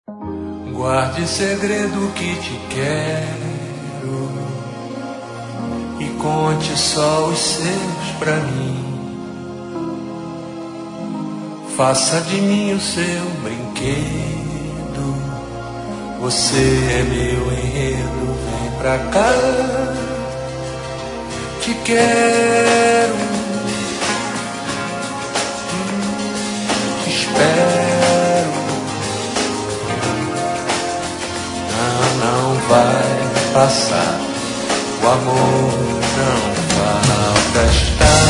Guarde segredo que te quero e conte só os seus pra mim. Faça de mim o seu brinquedo. Você é meu enredo, vem pra cá. Te quero, te espero. Não vai passar, o amor não falta estar.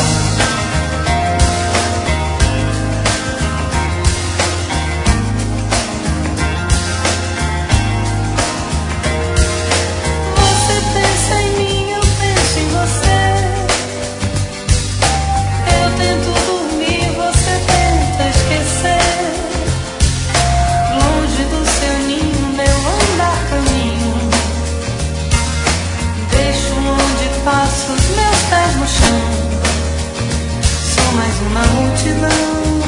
Você pensa em mim, eu penso em você. Eu tento dormir, você tenta esquecer. Longe do seu ninho, meu andar caminho. Deixo onde passo os meus pés no chão. Sou mais uma multidão.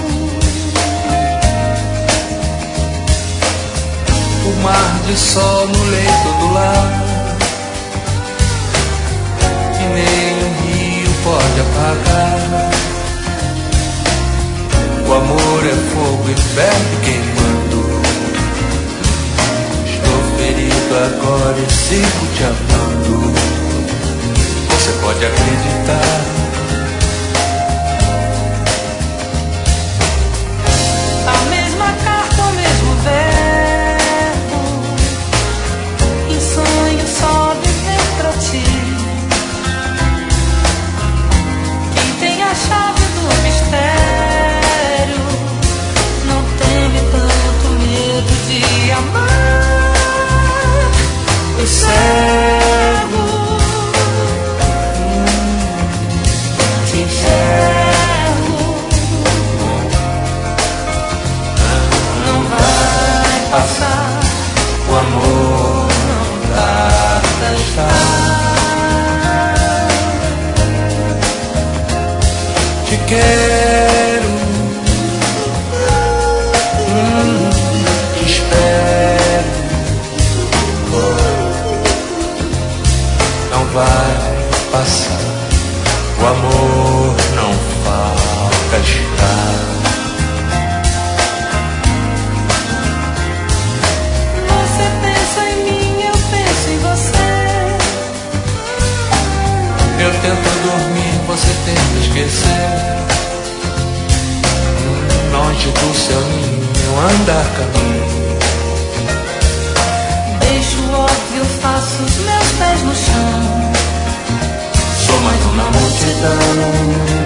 O mar de sol no leito do lar, que nem um rio pode apagar. O amor é fogo e ferro queimando. Estou ferido agora e sigo te amando. Você pode acreditar. A mesma carta, o mesmo verbo. Em sonho só viver pra ti. Quem tem a chave do mistério não teme tanto medo de amar. O cego te enxergo. Não vai passar, O amor não tarda a estar. Te quero, te espero. Não vai passar, o amor não falta estar. Você pensa em mim, eu penso em você. Eu tento dormir, você tenta esquecer. Longe do seu ninho, andar caminho. Deixo o óbvio, faço os meus pés no chão. Sou mais uma multidão.